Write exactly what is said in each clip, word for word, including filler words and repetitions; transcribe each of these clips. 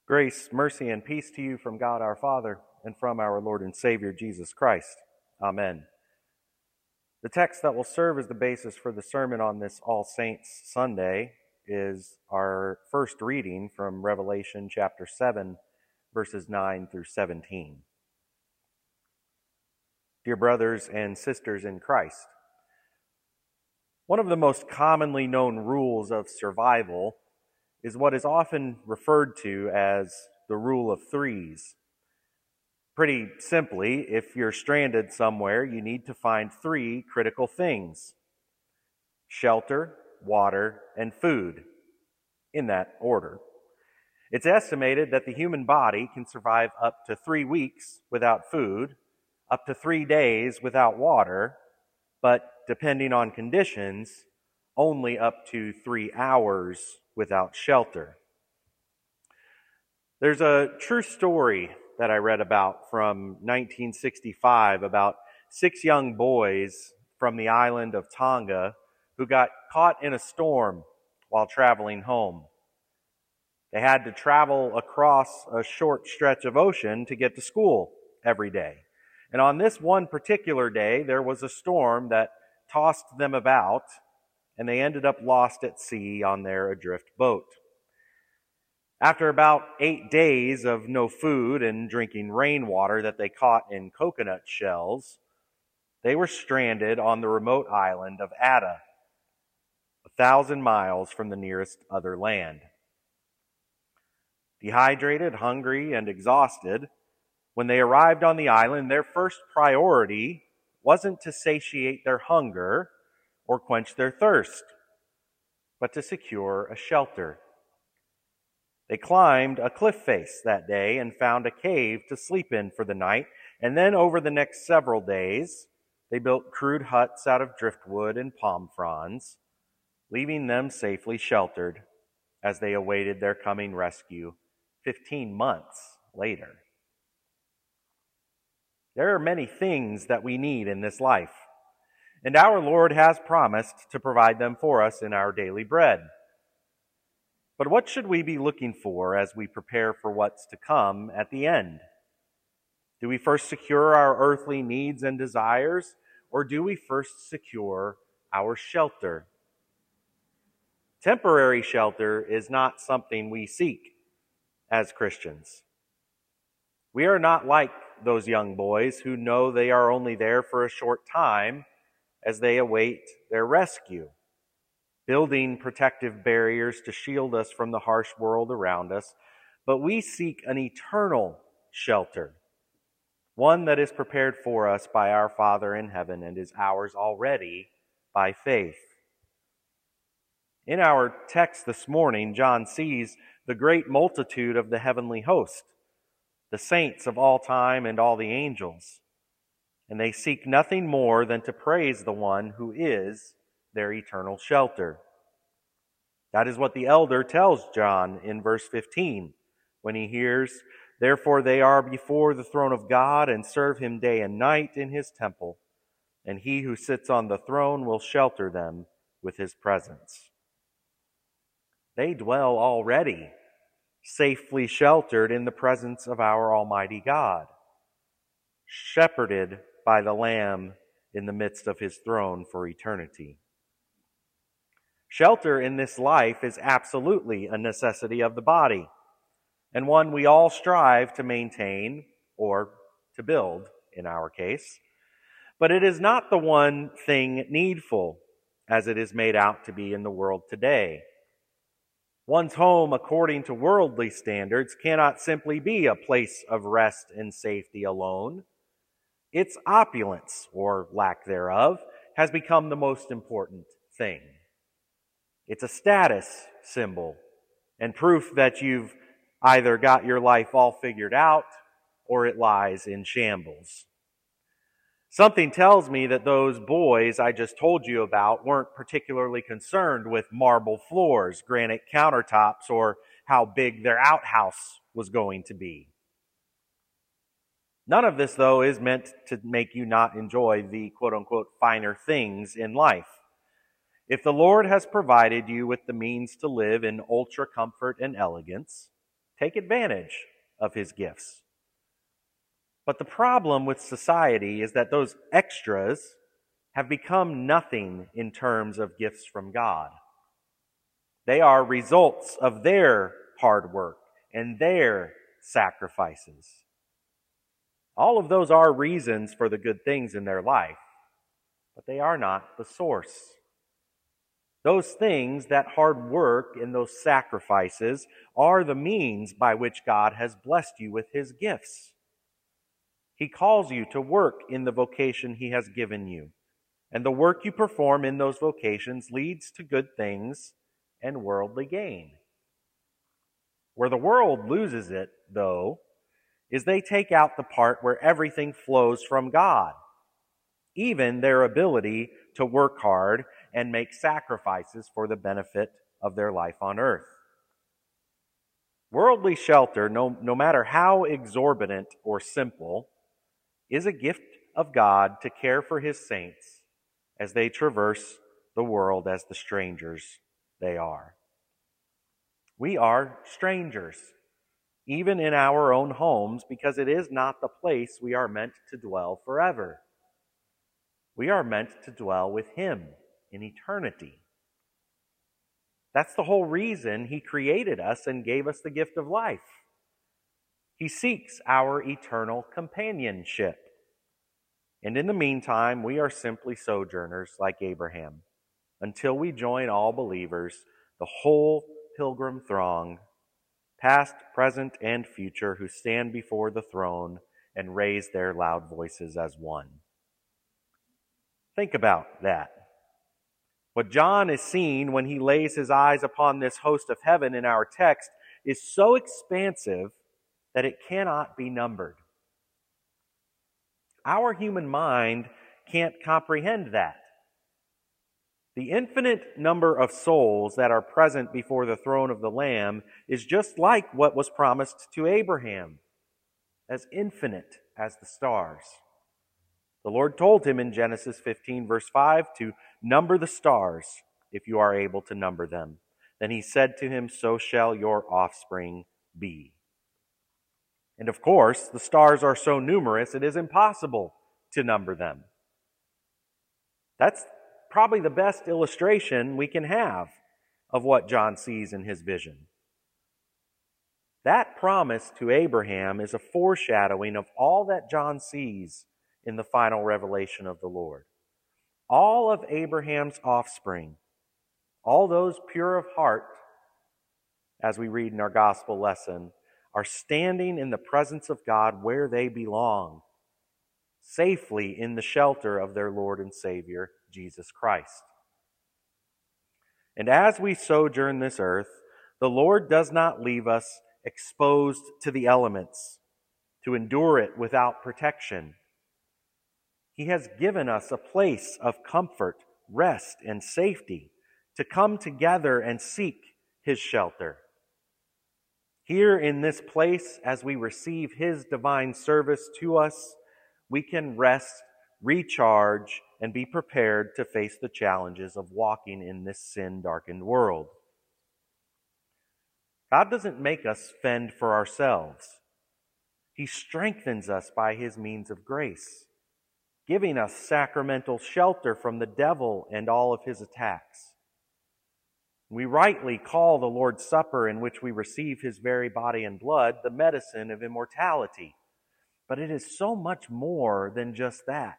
Grace, mercy, and peace to you from God our Father and from our Lord and Savior Jesus Christ. Amen. The text that will serve as the basis for the sermon on this All Saints Sunday is our first reading from Revelation chapter seven, verses nine through seventeen. Dear brothers and sisters in Christ, one of the most commonly known rules of survival is what is often referred to as the rule of threes. Pretty simply, if you're stranded somewhere, you need to find three critical things: shelter, water, and food, in that order. It's estimated that the human body can survive up to three weeks without food, up to three days without water, but depending on conditions, only up to three hours without shelter. There's a true story that I read about from nineteen sixty-five about six young boys from the island of Tonga who got caught in a storm while traveling home. They had to travel across a short stretch of ocean to get to school every day. And on this one particular day, there was a storm that tossed them about, and they ended up lost at sea on their adrift boat. After about eight days of no food and drinking rainwater that they caught in coconut shells, they were stranded on the remote island of Atta, a thousand miles from the nearest other land. Dehydrated, hungry, and exhausted, when they arrived on the island, their first priority wasn't to satiate their hunger or quench their thirst, but to secure a shelter. They climbed a cliff face that day and found a cave to sleep in for the night, and then over the next several days, they built crude huts out of driftwood and palm fronds, leaving them safely sheltered as they awaited their coming rescue fifteen months later. There are many things that we need in this life, and our Lord has promised to provide them for us in our daily bread. But what should we be looking for as we prepare for what's to come at the end? Do we first secure our earthly needs and desires, or do we first secure our shelter? Temporary shelter is not something we seek as Christians. We are not like those young boys who know they are only there for a short time as they await their rescue, building protective barriers to shield us from the harsh world around us, but we seek an eternal shelter, one that is prepared for us by our Father in heaven and is ours already by faith. In our text this morning, John sees the great multitude of the heavenly host, the saints of all time and all the angels, and they seek nothing more than to praise the one who is their eternal shelter. That is what the elder tells John in verse fifteen when he hears, "Therefore they are before the throne of God and serve him day and night in his temple, and he who sits on the throne will shelter them with his presence." They dwell already, safely sheltered in the presence of our Almighty God, shepherded by the Lamb in the midst of his throne for eternity. Shelter in this life is absolutely a necessity of the body, and one we all strive to maintain, or to build in our case. But it is not the one thing needful, as it is made out to be in the world today. One's home, according to worldly standards, cannot simply be a place of rest and safety alone. Its opulence, or lack thereof, has become the most important thing. It's a status symbol and proof that you've either got your life all figured out or it lies in shambles. Something tells me that those boys I just told you about weren't particularly concerned with marble floors, granite countertops, or how big their outhouse was going to be. None of this, though, is meant to make you not enjoy the quote-unquote finer things in life. If the Lord has provided you with the means to live in ultra comfort and elegance, take advantage of his gifts. But the problem with society is that those extras have become nothing in terms of gifts from God. They are results of their hard work and their sacrifices. All of those are reasons for the good things in their life, but they are not the source. Those things, that hard work and those sacrifices, are the means by which God has blessed you with his gifts. He calls you to work in the vocation he has given you, and the work you perform in those vocations leads to good things and worldly gain. Where the world loses it, though, is they take out the part where everything flows from God, even their ability to work hard and make sacrifices for the benefit of their life on earth. Worldly shelter, no, no matter how exorbitant or simple, is a gift of God to care for his saints as they traverse the world as the strangers they are. We are strangers, even in our own homes, because it is not the place we are meant to dwell forever. We are meant to dwell with him in eternity. That's the whole reason he created us and gave us the gift of life. He seeks our eternal companionship. And in the meantime, we are simply sojourners like Abraham, until we join all believers, the whole pilgrim throng, past, present, and future, who stand before the throne and raise their loud voices as one. Think about that. What John is seeing when he lays his eyes upon this host of heaven in our text is so expansive that it cannot be numbered. Our human mind can't comprehend that. The infinite number of souls that are present before the throne of the Lamb is just like what was promised to Abraham, as infinite as the stars. The Lord told him in Genesis fifteen, verse five, to number the stars, if you are able to number them. Then he said to him, so shall your offspring be. And of course, the stars are so numerous, it is impossible to number them. That's probably the best illustration we can have of what John sees in his vision. That promise to Abraham is a foreshadowing of all that John sees in the final revelation of the Lord. All of Abraham's offspring, all those pure of heart, as we read in our gospel lesson, are standing in the presence of God where they belong, safely in the shelter of their Lord and Savior, Jesus Christ. And as we sojourn this earth, the Lord does not leave us exposed to the elements, to endure it without protection. He has given us a place of comfort, rest, and safety to come together and seek his shelter. Here in this place, as we receive his divine service to us, we can rest, recharge, and be prepared to face the challenges of walking in this sin-darkened world. God doesn't make us fend for ourselves. He strengthens us by his means of grace, giving us sacramental shelter from the devil and all of his attacks. We rightly call the Lord's Supper, in which we receive his very body and blood, the medicine of immortality. But it is so much more than just that.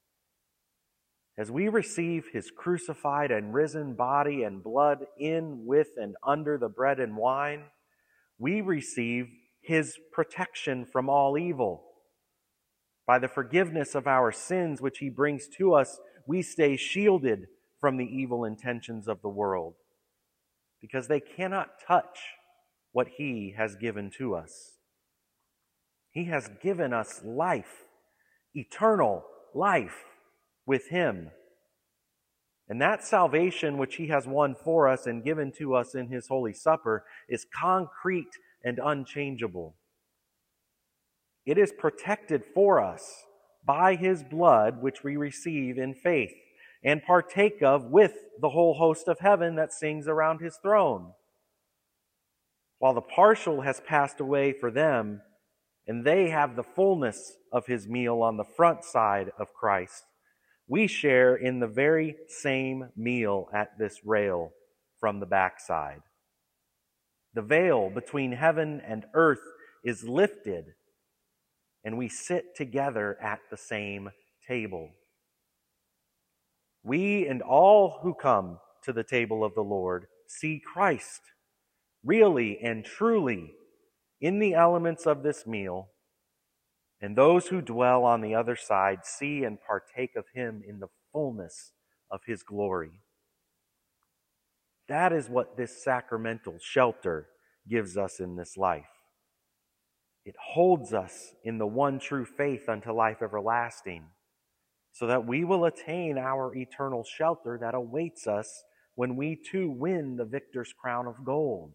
As we receive his crucified and risen body and blood in, with, and under the bread and wine, we receive his protection from all evil. By the forgiveness of our sins which he brings to us, we stay shielded from the evil intentions of the world, because they cannot touch what he has given to us. He has given us life, eternal life with him. And that salvation which he has won for us and given to us in his Holy Supper is concrete and unchangeable. It is protected for us by his blood, which we receive in faith and partake of with the whole host of heaven that sings around his throne. while the partial has passed away for them, and they have the fullness of his meal on the front side of Christ, we share in the very same meal at this rail from the backside. The veil between heaven and earth is lifted, and we sit together at the same table. We and all who come to the table of the Lord see Christ, really and truly, in the elements of this meal, and those who dwell on the other side see and partake of him in the fullness of his glory. That is what this sacramental shelter gives us in this life. It holds us in the one true faith unto life everlasting, so that we will attain our eternal shelter that awaits us when we too win the victor's crown of gold.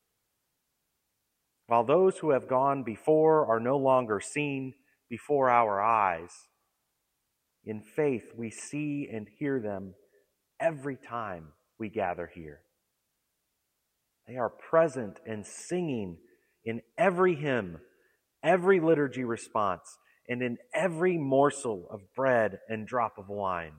While those who have gone before are no longer seen before our eyes, in faith we see and hear them every time we gather here. They are present and singing in every hymn, every liturgy response, and in every morsel of bread and drop of wine.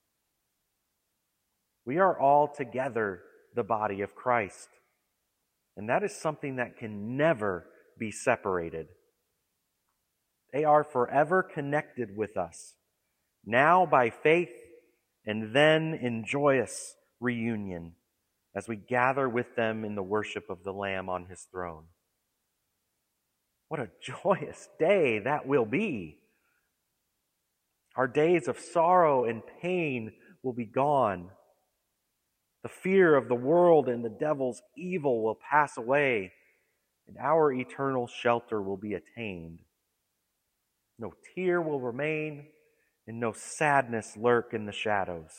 We are all together the body of Christ. And that is something that can never be separated. They are forever connected with us, now by faith and then in joyous reunion as we gather with them in the worship of the Lamb on his throne. What a joyous day that will be. Our days of sorrow and pain will be gone. The fear of the world and the devil's evil will pass away, and our eternal shelter will be attained. No tear will remain, and no sadness lurk in the shadows.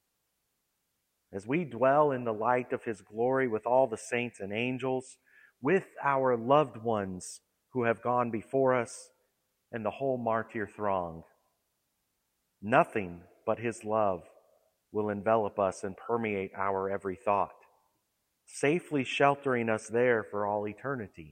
As we dwell in the light of his glory with all the saints and angels, with our loved ones who have gone before us, and the whole martyr throng, nothing but his love will envelop us and permeate our every thought, safely sheltering us there for all eternity.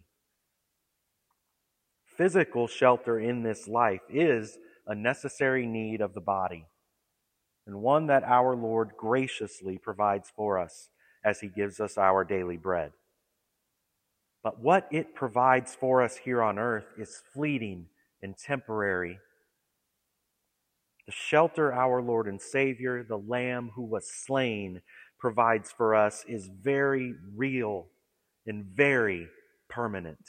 Physical shelter in this life is a necessary need of the body, and one that our Lord graciously provides for us as he gives us our daily bread. But what it provides for us here on earth is fleeting and temporary. The shelter our Lord and Savior, the Lamb who was slain, provides for us is very real and very permanent.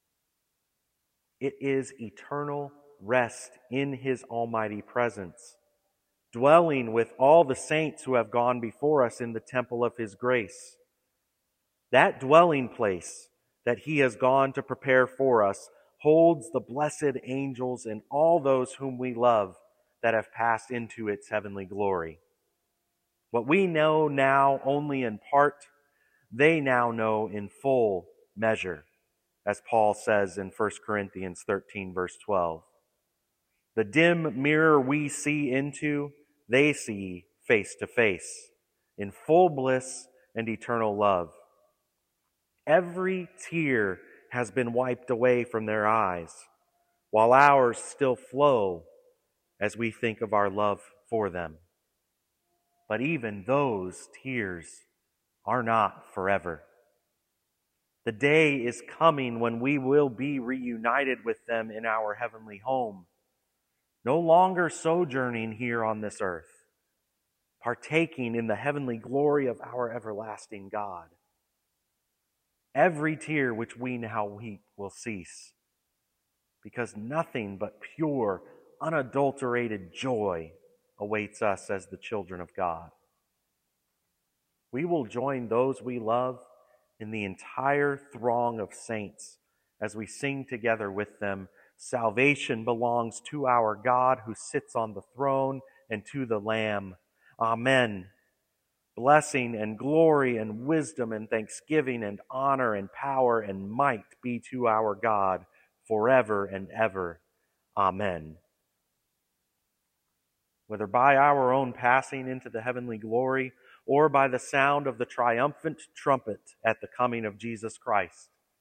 It is eternal rest in his almighty presence, dwelling with all the saints who have gone before us in the temple of his grace. That dwelling place that he has gone to prepare for us holds the blessed angels and all those whom we love that have passed into its heavenly glory. What we know now only in part, they now know in full measure, as Paul says in First Corinthians thirteen, verse twelve. The dim mirror we see into, they see face to face, in full bliss and eternal love. Every tear has been wiped away from their eyes, while ours still flow as we think of our love for them. But even those tears are not forever. The day is coming when we will be reunited with them in our heavenly home, no longer sojourning here on this earth, partaking in the heavenly glory of our everlasting God. Every tear which we now weep will cease, because nothing but pure, unadulterated joy awaits us as the children of God. We will join those we love in the entire throng of saints as we sing together with them, "Salvation belongs to our God who sits on the throne and to the Lamb. Amen. Blessing and glory and wisdom and thanksgiving and honor and power and might be to our God forever and ever. Amen." Whether by our own passing into the heavenly glory or by the sound of the triumphant trumpet at the coming of Jesus Christ,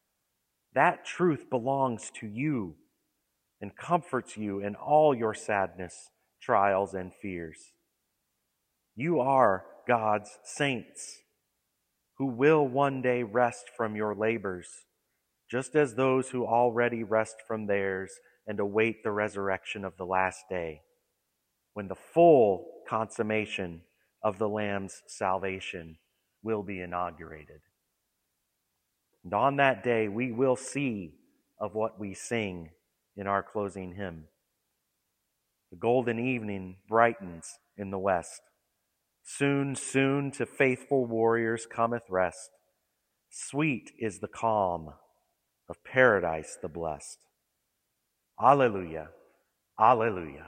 That truth belongs to you and comforts you in all your sadness, trials, and fears. You are God's saints who will one day rest from your labors, just as those who already rest from theirs and await the resurrection of the last day, when the full consummation of the Lamb's salvation will be inaugurated. And on that day, we will see of what we sing in our closing hymn. The golden evening brightens in the west. Soon, soon to faithful warriors cometh rest. Sweet is the calm of paradise the blessed. Alleluia, alleluia.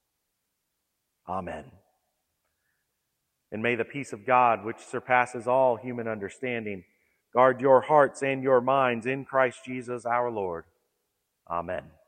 Amen. And may the peace of God, which surpasses all human understanding, guard your hearts and your minds in Christ Jesus our Lord. Amen.